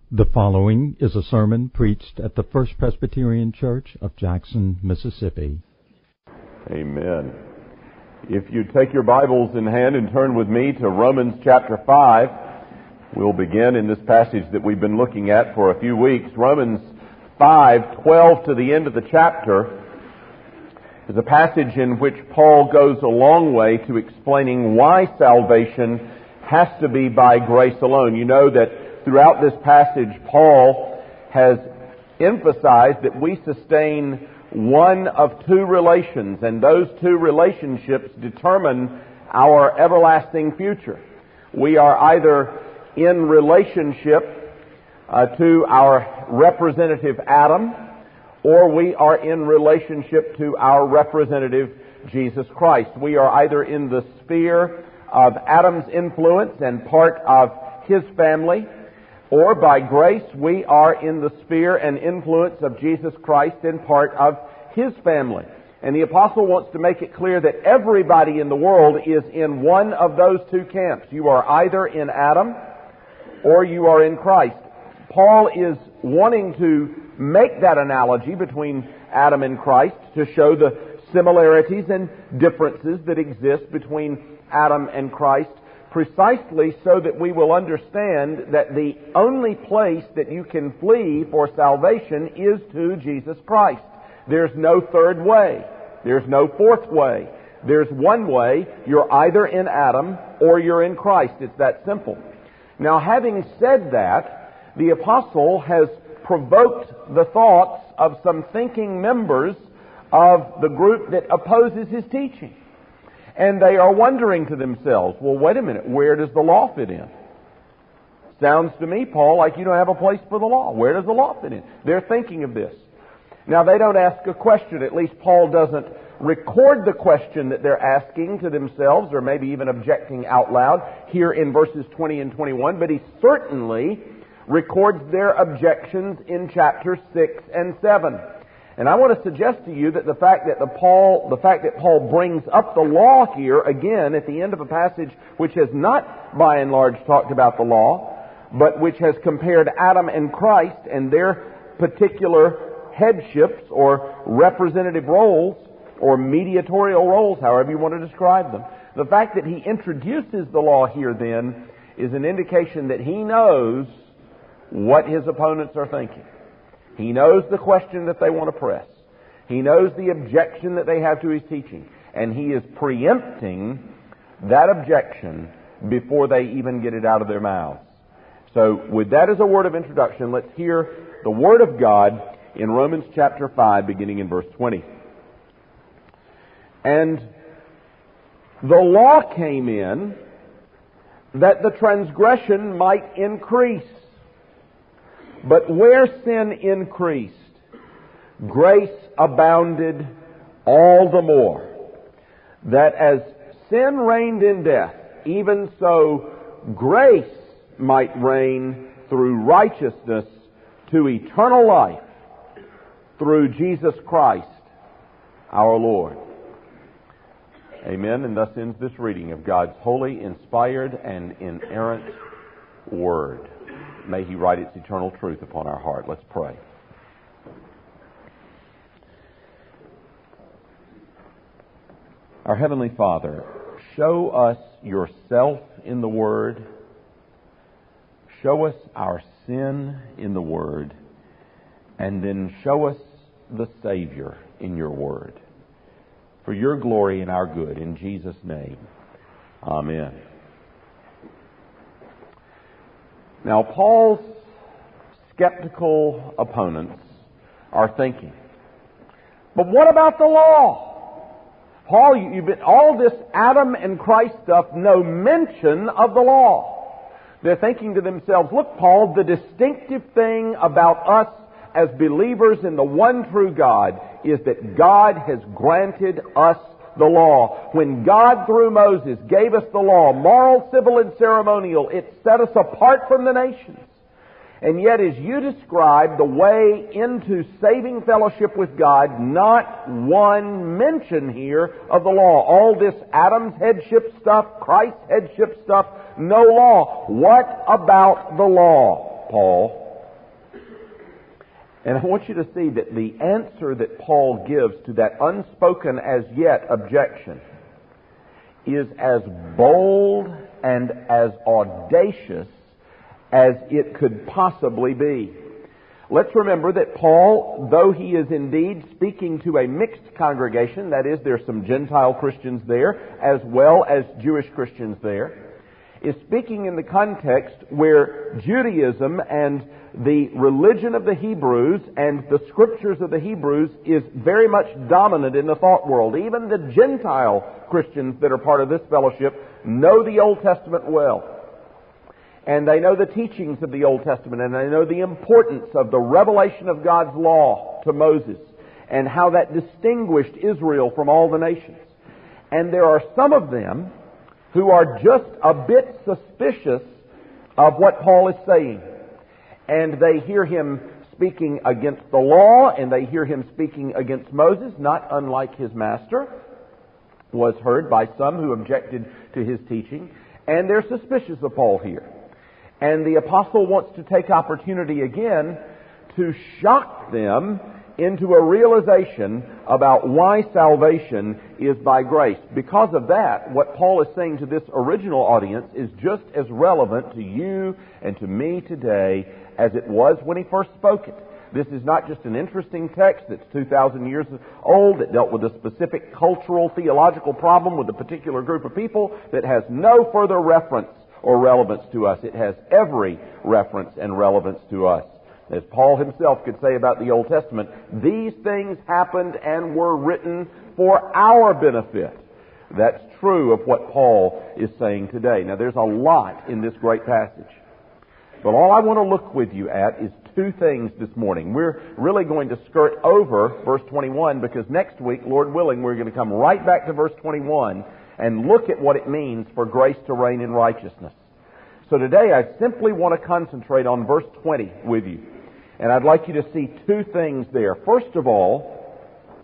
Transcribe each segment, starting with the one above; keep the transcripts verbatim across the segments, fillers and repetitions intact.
The following is a sermon preached at the First Presbyterian Church of Jackson, Mississippi. Amen. If you take your Bibles in hand and turn with me to Romans chapter five, we'll begin in this passage that we've been looking at for a few weeks. Romans five, twelve to the end of the chapter is a passage in which Paul goes a long way to explaining why salvation has to be by grace alone. You know that throughout this passage, Paul has emphasized that we sustain one of two relations, and those two relationships determine our everlasting future. We are either in relationship uh, to our representative Adam, or we are in relationship to our representative Jesus Christ. We are either in the sphere of Adam's influence and part of his family, or by grace we are in the sphere and influence of Jesus Christ and part of his family. And the apostle wants to make it clear that everybody in the world is in one of those two camps. You are either in Adam or you are in Christ. Paul is wanting to make that analogy between Adam and Christ to show the similarities and differences that exist between Adam and Christ, precisely so that we will understand that the only place that you can flee for salvation is to Jesus Christ. There's no third way. There's no fourth way. There's one way. You're either in Adam or you're in Christ. It's that simple. Now, having said that, the apostle has provoked the thoughts of some thinking members of the group that opposes his teaching. And they are wondering to themselves, well, wait a minute, where does the law fit in? Sounds to me, Paul, like you don't have a place for the law. Where does the law fit in? They're thinking of this. Now, they don't ask a question. At least Paul doesn't record the question that they're asking to themselves, or maybe even objecting out loud here in verses twenty and twenty-one, but he certainly records their objections in chapters six and seven. And I want to suggest to you that the fact that the Paul, the fact that Paul brings up the law here again at the end of a passage which has not by and large talked about the law, but which has compared Adam and Christ and their particular headships or representative roles or mediatorial roles, however you want to describe them. The fact that he introduces the law here then is an indication that he knows what his opponents are thinking. He knows the question that they want to press. He knows the objection that they have to his teaching. And he is preempting that objection before they even get it out of their mouths. So with that as a word of introduction, let's hear the Word of God in Romans chapter five, beginning in verse twenty. And the law came in that the transgression might increase. But where sin increased, grace abounded all the more, that as sin reigned in death, even so grace might reign through righteousness to eternal life through Jesus Christ our Lord. Amen. And thus ends this reading of God's holy, inspired, and inerrant Word. May He write its eternal truth upon our heart. Let's pray. Our Heavenly Father, show us yourself in the Word. Show us our sin in the Word. And then show us the Savior in your Word. For your glory and our good, in Jesus' name. Amen. Now, Paul's skeptical opponents are thinking, but what about the law? Paul, you, you've been, all this Adam and Christ stuff, no mention of the law. They're thinking to themselves, look, Paul, the distinctive thing about us as believers in the one true God is that God has granted us the law. When God, through Moses, gave us the law, moral, civil, and ceremonial, it set us apart from the nations. And yet, as you describe the way into saving fellowship with God, not one mention here of the law. All this Adam's headship stuff, Christ's headship stuff, no law. What about the law, Paul? And I want you to see that the answer that Paul gives to that unspoken as yet objection is as bold and as audacious as it could possibly be. Let's remember that Paul, though he is indeed speaking to a mixed congregation, that is, there's some Gentile Christians there as well as Jewish Christians there, is speaking in the context where Judaism and the religion of the Hebrews and the scriptures of the Hebrews is very much dominant in the thought world. Even the Gentile Christians that are part of this fellowship know the Old Testament well. And they know the teachings of the Old Testament, and they know the importance of the revelation of God's law to Moses and how that distinguished Israel from all the nations. And there are some of them who are just a bit suspicious of what Paul is saying. And they hear him speaking against the law, and they hear him speaking against Moses, not unlike his master was heard by some who objected to his teaching. And they're suspicious of Paul here. And the apostle wants to take opportunity again to shock them into a realization about why salvation is by grace. Because of that, what Paul is saying to this original audience is just as relevant to you and to me today as it was when he first spoke it. This is not just an interesting text that's two thousand years old that dealt with a specific cultural, theological problem with a particular group of people that has no further reference or relevance to us. It has every reference and relevance to us. As Paul himself could say about the Old Testament, these things happened and were written for our benefit. That's true of what Paul is saying today. Now, there's a lot in this great passage. But all I want to look with you at is two things this morning. We're really going to skirt over verse twenty-one because next week, Lord willing, we're going to come right back to verse twenty-one and look at what it means for grace to reign in righteousness. So today I simply want to concentrate on verse twenty with you. And I'd like you to see two things there. First of all,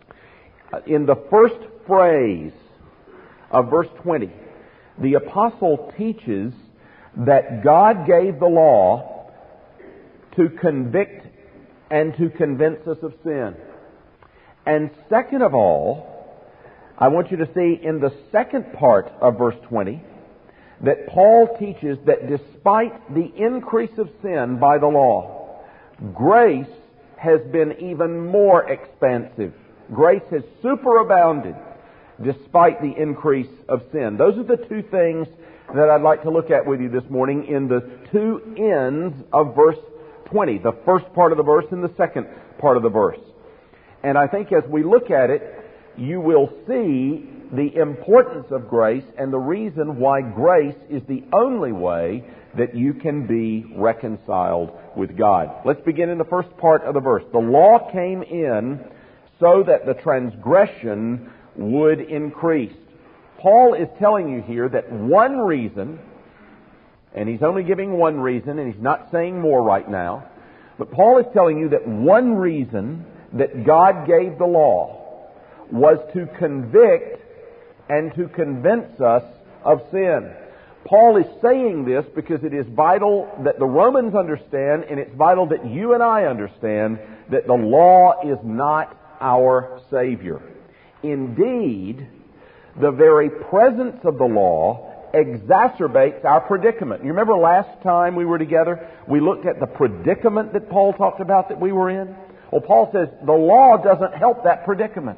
in the first phrase of verse twenty, the apostle teaches that God gave the law to convict and to convince us of sin. And second of all, I want you to see in the second part of verse twenty that Paul teaches that despite the increase of sin by the law, grace has been even more expansive. Grace has superabounded despite the increase of sin. Those are the two things that I'd like to look at with you this morning in the two ends of verse twenty, the first part of the verse and the second part of the verse. And I think as we look at it, you will see the importance of grace and the reason why grace is the only way that you can be reconciled with God. Let's begin in the first part of the verse. The law came in so that the transgression would increase. Paul is telling you here that one reason, and he's only giving one reason, and he's not saying more right now, but Paul is telling you that one reason that God gave the law was to convict and to convince us of sin. Paul is saying this because it is vital that the Romans understand, and it's vital that you and I understand, that the law is not our Savior. Indeed, the very presence of the law exacerbates our predicament. You remember last time we were together, we looked at the predicament that Paul talked about that we were in? Well, Paul says the law doesn't help that predicament.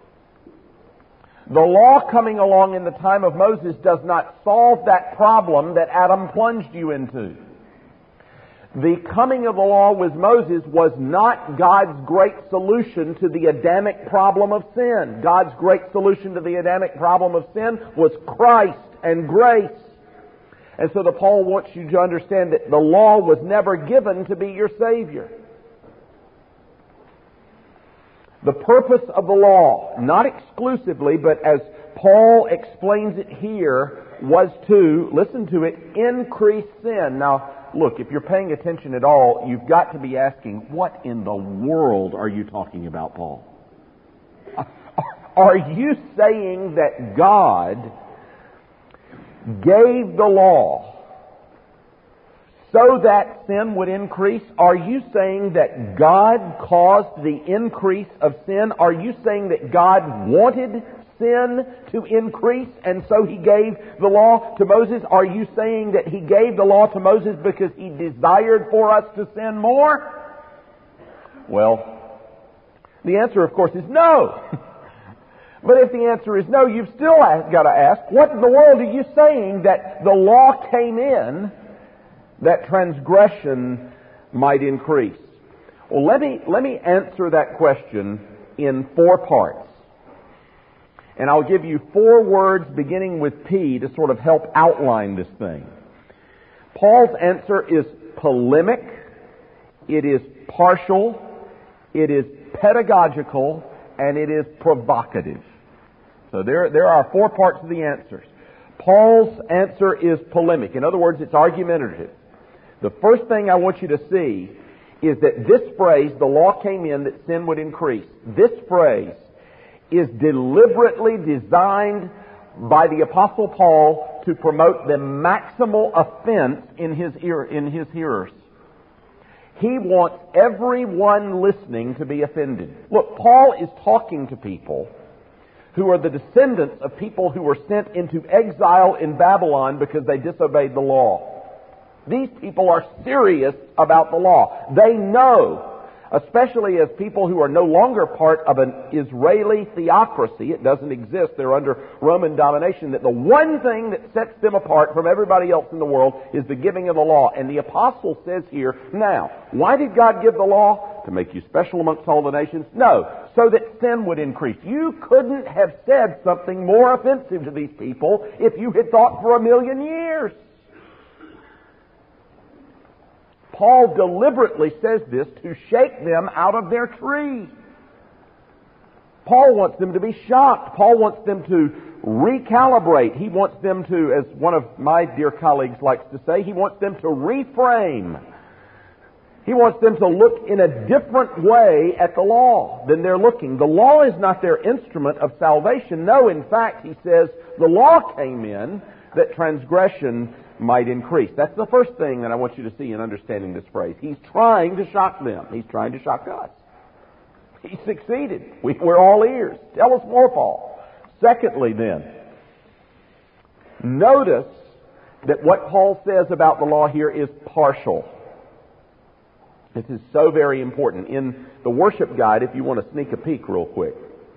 The law coming along in the time of Moses does not solve that problem that Adam plunged you into. The coming of the law with Moses was not God's great solution to the Adamic problem of sin. God's great solution to the Adamic problem of sin was Christ and grace. And so the Paul wants you to understand that the law was never given to be your Savior. The purpose of the law, not exclusively, but as Paul explains it here, was to, listen to it, increase sin. Now, look, if you're paying attention at all, you've got to be asking, what in the world are you talking about, Paul? Are you saying that God gave the law so that sin would increase? Are you saying that God caused the increase of sin? Are you saying that God wanted sin to increase and so He gave the law to Moses? Are you saying that He gave the law to Moses because He desired for us to sin more? Well, the answer, of course, is no. But if the answer is no, you've still got to ask, what in the world are you saying that the law came in that transgression might increase? Well, let me, let me answer that question in four parts. And I'll give you four words beginning with P to sort of help outline this thing. Paul's answer is polemic, it is partial, it is pedagogical, and it is provocative. So there, there are four parts of the answers. Paul's answer is polemic. In other words, it's argumentative. The first thing I want you to see is that this phrase, the law came in that sin would increase, this phrase is deliberately designed by the Apostle Paul to promote the maximal offense in his ear, in his hearers. He wants everyone listening to be offended. Look, Paul is talking to people who are the descendants of people who were sent into exile in Babylon because they disobeyed the law. These people are serious about the law. They know, especially as people who are no longer part of an Israeli theocracy, it doesn't exist, they're under Roman domination, that the one thing that sets them apart from everybody else in the world is the giving of the law. And the apostle says here, now, why did God give the law? To make you special amongst all the nations? No, so that sin would increase. You couldn't have said something more offensive to these people if you had thought for a million years. Paul deliberately says this to shake them out of their tree. Paul wants them to be shocked. Paul wants them to recalibrate. He wants them to, as one of my dear colleagues likes to say, he wants them to reframe. He wants them to look in a different way at the law than they're looking. The law is not their instrument of salvation. No, in fact, he says, the law came in that transgression might increase. That's the first thing that I want you to see in understanding this phrase. He's trying to shock them. He's trying to shock us. He succeeded. We, we're all ears. Tell us more, Paul. Secondly, then, notice that what Paul says about the law here is partial. This is so very important. In the worship guide, if you want to sneak a peek real quick,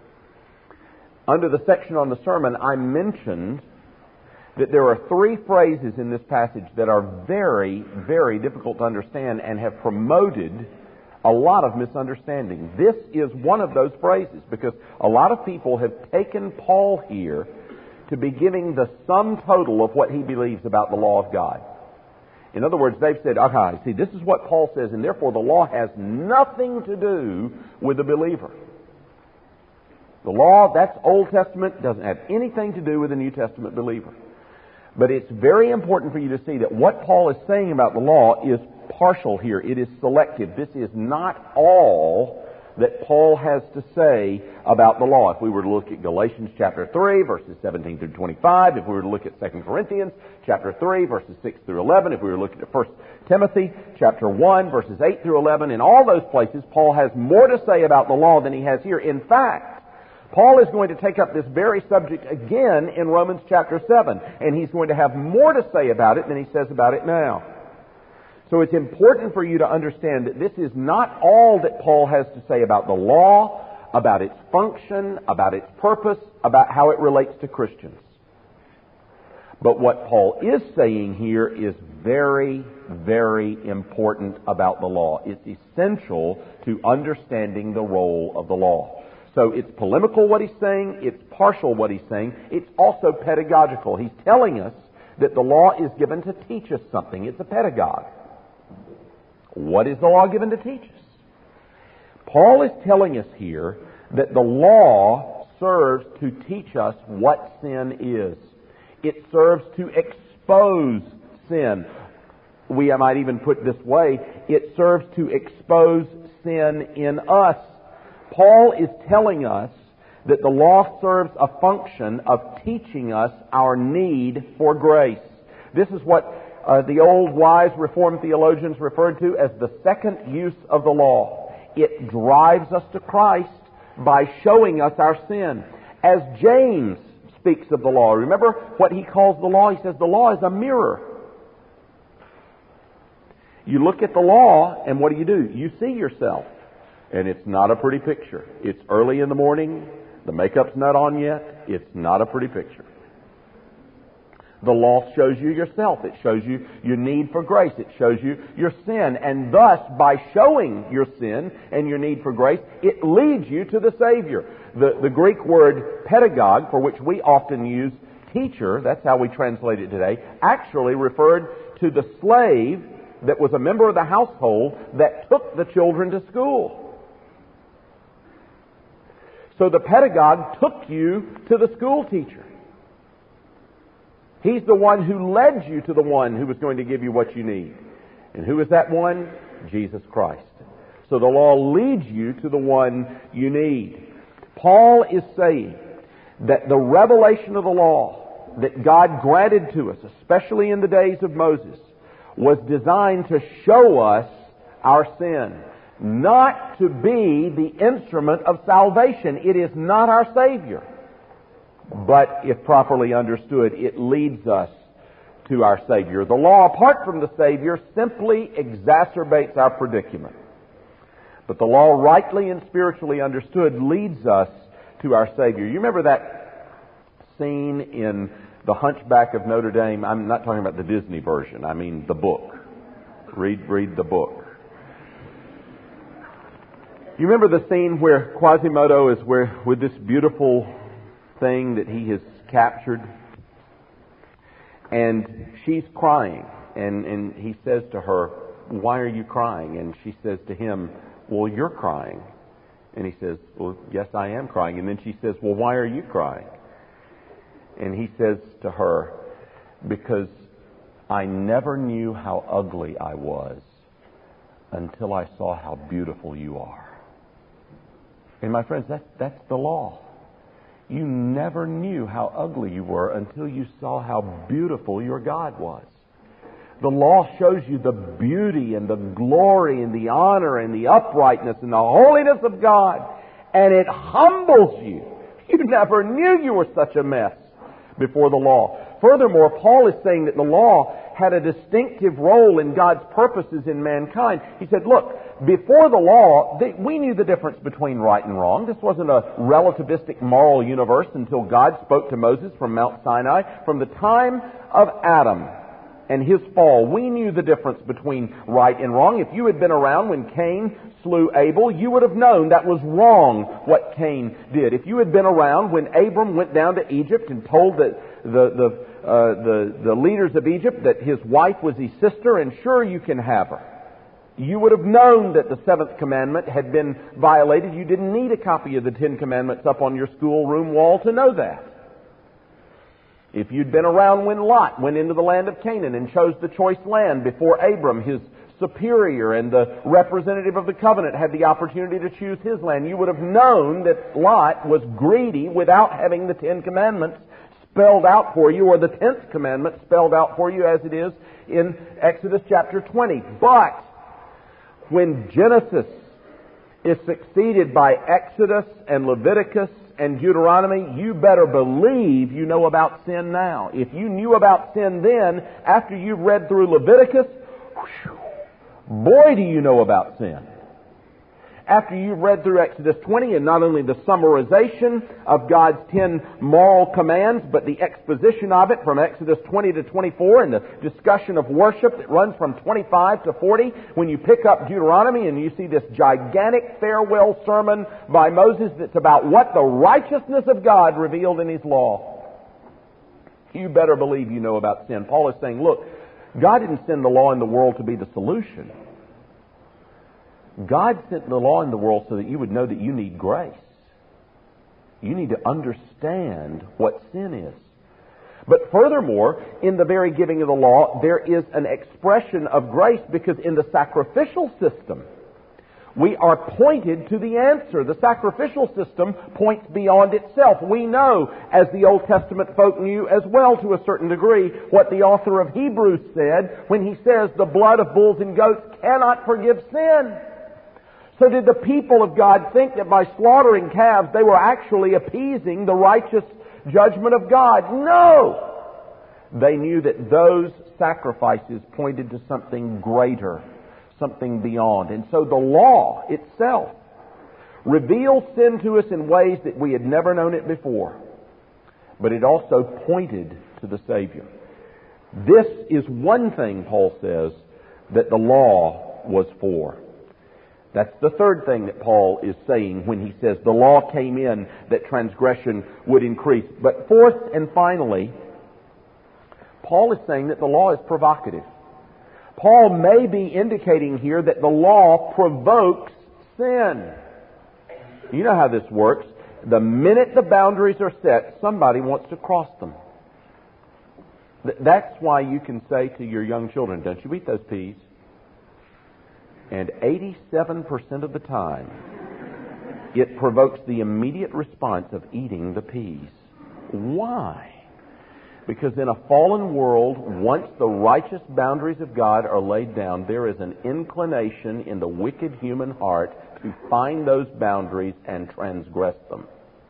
under the section on the sermon, I mentioned that there are three phrases in this passage that are very, very difficult to understand and have promoted a lot of misunderstanding. This is one of those phrases because a lot of people have taken Paul here to be giving the sum total of what he believes about the law of God. In other words, they've said, okay, see, this is what Paul says, and therefore the law has nothing to do with the believer. The law, that's Old Testament, doesn't have anything to do with the New Testament believer. But it's very important for you to see that what Paul is saying about the law is partial here. It is selective. This is not all that Paul has to say about the law. If we were to look at Galatians chapter three, verses seventeen through twenty-five, if we were to look at Second Corinthians chapter three, verses six through eleven, if we were to look at First Timothy chapter one, verses eight through eleven, in all those places, Paul has more to say about the law than he has here. In fact, Paul is going to take up this very subject again in Romans chapter seven, and he's going to have more to say about it than he says about it now. So it's important for you to understand that this is not all that Paul has to say about the law, about its function, about its purpose, about how it relates to Christians. But what Paul is saying here is very, very important about the law. It's essential to understanding the role of the law. So it's polemical what he's saying, it's partial what he's saying, it's also pedagogical. He's telling us that the law is given to teach us something. It's a pedagogue. What is the law given to teach us? Paul is telling us here that the law serves to teach us what sin is. It serves to expose sin. We might even put it this way, it serves to expose sin in us. Paul is telling us that the law serves a function of teaching us our need for grace. This is what uh, the old wise Reformed theologians referred to as the second use of the law. It drives us to Christ by showing us our sin. As James speaks of the law, remember what he calls the law? He says the law is a mirror. You look at the law, and what do you do? You see yourself. And it's not a pretty picture. It's early in the morning. The makeup's not on yet. It's not a pretty picture. The law shows you yourself. It shows you your need for grace. It shows you your sin. And thus, by showing your sin and your need for grace, it leads you to the Savior. The, the Greek word pedagogue, for which we often use teacher, that's how we translate it today, actually referred to the slave that was a member of the household that took the children to school. So the pedagogue took you to the school teacher. He's the one who led you to the one who was going to give you what you need. And who is that one? Jesus Christ. So the law leads you to the one you need. Paul is saying that the revelation of the law that God granted to us, especially in the days of Moses, was designed to show us our sin, not to be the instrument of salvation. It is not our Savior. But if properly understood, it leads us to our Savior. The law, apart from the Savior, simply exacerbates our predicament. But the law, rightly and spiritually understood, leads us to our Savior. You remember that scene in The Hunchback of Notre Dame? I'm not talking about the Disney version. I mean the book. Read, read the book. You remember the scene where Quasimodo is where, with this beautiful thing that he has captured, and she's crying, and, and he says to her, "Why are you crying?" And she says to him, "Well, you're crying." And he says, "Well, yes, I am crying." And then she says, "Well, why are you crying?" And he says to her, "Because I never knew how ugly I was until I saw how beautiful you are." And my friends, that's, that's the law. You never knew how ugly you were until you saw how beautiful your God was. The law shows you the beauty and the glory and the honor and the uprightness and the holiness of God. And it humbles you. You never knew you were such a mess before the law. Furthermore, Paul is saying that the law had a distinctive role in God's purposes in mankind. He said, look, before the law, they, we knew the difference between right and wrong. This wasn't a relativistic moral universe until God spoke to Moses from Mount Sinai. From the time of Adam and his fall, we knew the difference between right and wrong. If you had been around when Cain slew Abel, you would have known that was wrong what Cain did. If you had been around when Abram went down to Egypt and told the the the uh, the, the leaders of Egypt that his wife was his sister and sure you can have her, you would have known that the seventh commandment had been violated. You didn't need a copy of the Ten Commandments up on your schoolroom wall to know that. If you'd been around when Lot went into the land of Canaan and chose the choice land before Abram, his superior and the representative of the covenant, had the opportunity to choose his land, you would have known that Lot was greedy without having the Ten Commandments spelled out for you, or the tenth commandment spelled out for you as it is in Exodus chapter twenty. But when Genesis is succeeded by Exodus and Leviticus and Deuteronomy, you better believe you know about sin now. If you knew about sin then, after you've read through Leviticus, whew, boy, do you know about sin. After you've read through Exodus twenty, and not only the summarization of God's ten moral commands, but the exposition of it from Exodus twenty to twenty-four, and the discussion of worship that runs from twenty-five to forty, when you pick up Deuteronomy and you see this gigantic farewell sermon by Moses that's about what the righteousness of God revealed in His law, you better believe you know about sin. Paul is saying, look, God didn't send the law in the world to be the solution. God sent the law in the world so that you would know that you need grace. You need to understand what sin is. But furthermore, in the very giving of the law, there is an expression of grace, because in the sacrificial system, We are pointed to the answer. The sacrificial system points beyond itself. We know, as the Old Testament folk knew as well to a certain degree, what the author of Hebrews said when he says the blood of bulls and goats cannot forgive sin. So did the people of God think that by slaughtering calves they were actually appeasing the righteous judgment of God? No! They knew that those sacrifices pointed to something greater, something beyond. And so the law itself revealed sin to us in ways that we had never known it before. But it also pointed to the Savior. This is one thing, Paul says, that the law was for. That's the third thing that Paul is saying when he says the law came in that transgression would increase. But fourth and finally, Paul is saying that the law is provocative. Paul may be indicating here that the law provokes sin. You know how this works. The minute the boundaries are set, somebody wants to cross them. That's why you can say to your young children, don't you eat those peas? And eighty-seven percent of the time, it provokes the immediate response of eating the peas. Why? Because in a fallen world, once the righteous boundaries of God are laid down, there is an inclination in the wicked human heart to find those boundaries and transgress them.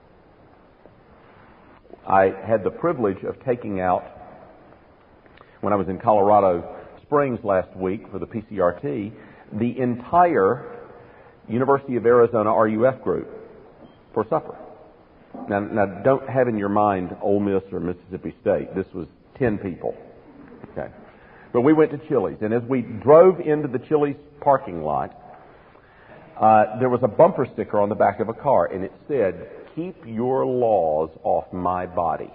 I had the privilege of taking out, when I was in Colorado Springs last week for the P C R T, the entire University of Arizona R U F group for supper. Now, now, don't have in your mind Ole Miss or Mississippi State. This was ten people. Okay. But we went to Chili's, and as we drove into the Chili's parking lot, uh, there was a bumper sticker on the back of a car, and it said, "Keep your laws off my body."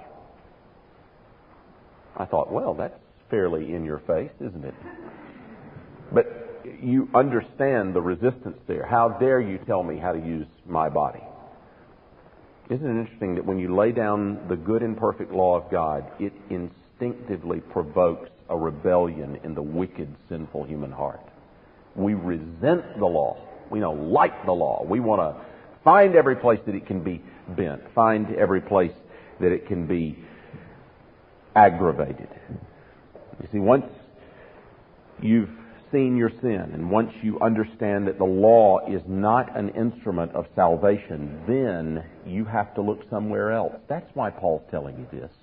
I thought, well, that's fairly in your face, isn't it? But you understand the resistance there. How dare you tell me how to use my body? Isn't it interesting that when you lay down the good and perfect law of God, it instinctively provokes a rebellion in the wicked, sinful human heart? We resent the law. We don't like the law. We want to find every place that it can be bent, find every place that it can be aggravated. You see, once you've seen your sin, and once you understand that the law is not an instrument of salvation, then you have to look somewhere else. That's why Paul's telling you this.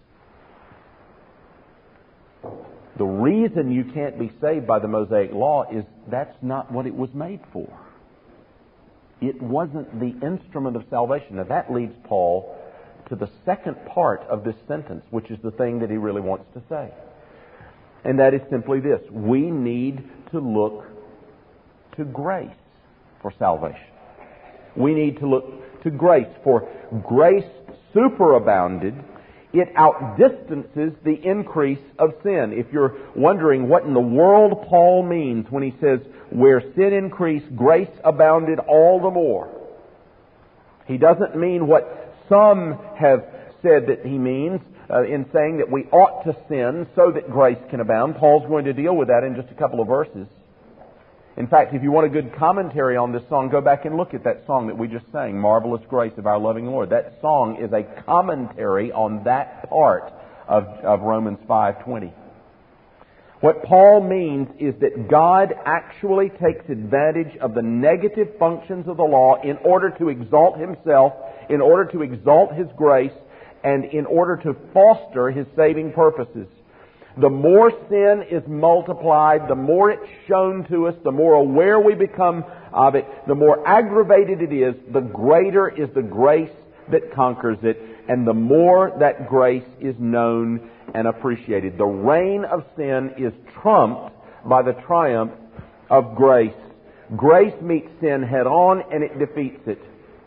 The reason you can't be saved by the Mosaic law is that's not what it was made for. It wasn't the instrument of salvation. Now that leads Paul to the second part of this sentence, which is the thing that he really wants to say. And that is simply this: we need to look to grace for salvation. We need to look to grace, for grace superabounded. It outdistances the increase of sin. If you're wondering what in the world Paul means when he says, where sin increased, grace abounded all the more, he doesn't mean what some have said that he means, Uh, in saying that we ought to sin so that grace can abound. Paul's going to deal with that in just a couple of verses. In fact, if you want a good commentary on this song, go back and look at that song that we just sang, Marvelous Grace of Our Loving Lord. That song is a commentary on that part of, of Romans five twenty. What Paul means is that God actually takes advantage of the negative functions of the law in order to exalt Himself, in order to exalt His grace, and in order to foster His saving purposes. The more sin is multiplied, the more it's shown to us, the more aware we become of it, the more aggravated it is, the greater is the grace that conquers it, and the more that grace is known and appreciated. The reign of sin is trumped by the triumph of grace. Grace meets sin head on and it defeats it.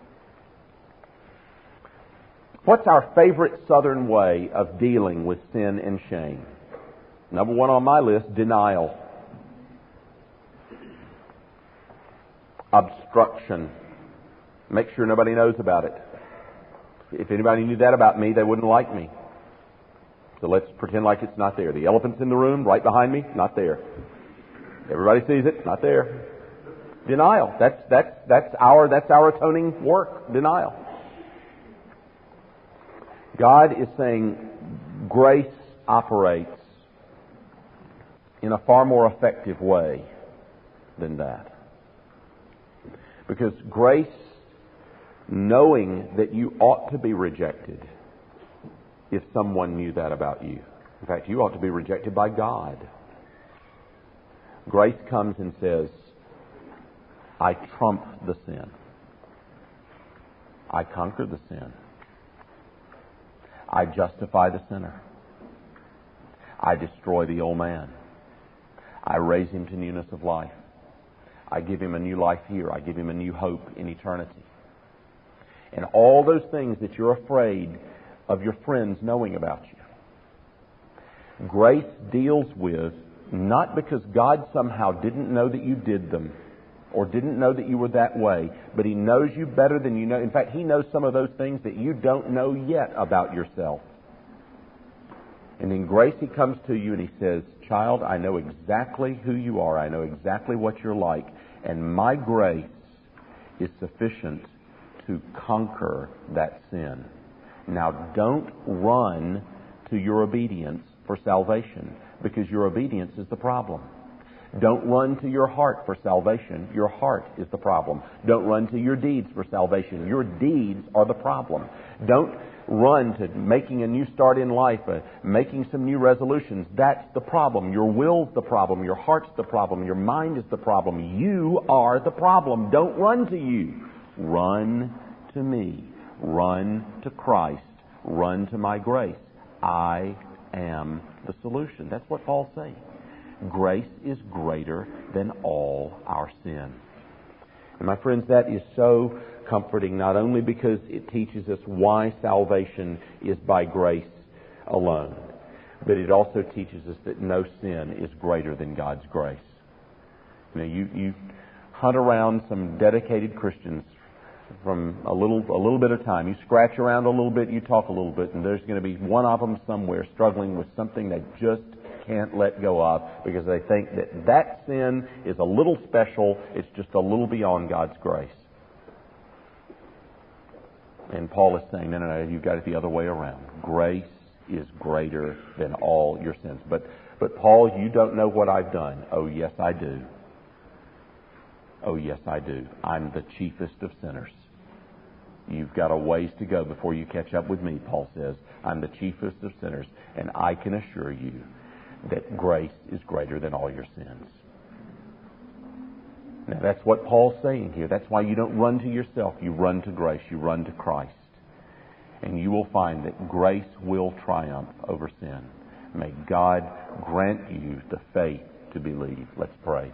What's our favorite Southern way of dealing with sin and shame? Number one on my list, denial. Obstruction. Make sure nobody knows about it. If anybody knew that about me, they wouldn't like me. So let's pretend like it's not there. The elephant's in the room, right behind me, not there. Everybody sees it, not there. Denial. That's, that's, that's, our, that's our atoning work. Denial. God is saying grace operates in a far more effective way than that. Because grace, knowing that you ought to be rejected if someone knew that about you. In fact, you ought to be rejected by God. Grace comes and says, I trump the sin. I conquer the sin. I justify the sinner. I destroy the old man. I raise him to newness of life. I give him a new life here. I give him a new hope in eternity. And all those things that you're afraid of your friends knowing about you. Grace deals with, not because God somehow didn't know that you did them, or didn't know that you were that way, but He knows you better than you know. In fact, He knows some of those things that you don't know yet about yourself. And in grace, He comes to you and He says, child, I know exactly who you are. I know exactly what you're like. And my grace is sufficient to conquer that sin. Now, don't run to your obedience for salvation, because your obedience is the problem. Don't run to your heart for salvation. Your heart is the problem. Don't run to your deeds for salvation. Your deeds are the problem. Don't run to making a new start in life, uh, making some new resolutions. That's the problem. Your will's the problem. Your heart's the problem. Your mind is the problem. You are the problem. Don't run to you. Run to me. Run to Christ. Run to my grace. I am the solution. That's what Paul's saying. Grace is greater than all our sin. And my friends, that is so comforting, not only because it teaches us why salvation is by grace alone, but it also teaches us that no sin is greater than God's grace. You know, you, you hunt around some dedicated Christians from a little a little bit of time. You scratch around a little bit, you talk a little bit, and there's going to be one of them somewhere struggling with something that just can't let go of, because they think that that sin is a little special. It's just a little beyond God's grace. And Paul is saying, no, no, no, you've got it the other way around. Grace is greater than all your sins. But, but Paul, you don't know what I've done. Oh, yes, I do. Oh, yes, I do. I'm the chiefest of sinners. You've got a ways to go before you catch up with me, Paul says. I'm the chiefest of sinners, and I can assure you that grace is greater than all your sins. Now, that's what Paul's saying here. That's why you don't run to yourself. You run to grace. You run to Christ. And you will find that grace will triumph over sin. May God grant you the faith to believe. Let's pray.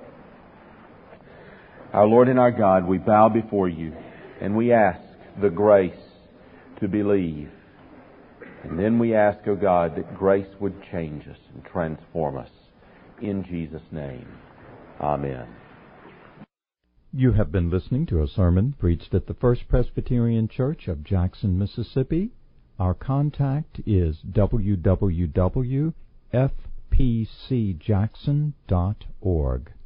Our Lord and our God, we bow before you, and we ask the grace to believe. And then we ask, O God, that grace would change us and transform us. In Jesus' name, amen. You have been listening to a sermon preached at the First Presbyterian Church of Jackson, Mississippi. Our contact is w w w dot f p c jackson dot org.